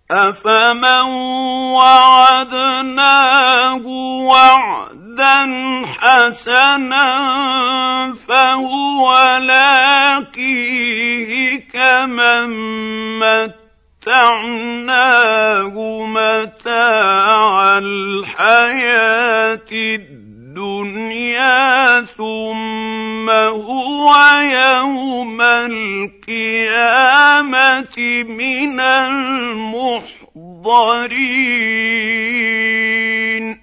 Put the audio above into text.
أفمن وعدناه وعدا حسنا فهو لاقيه كمن متعناه متاع الحياة الدنيا ثم هو يوم القيامة من المحضرين.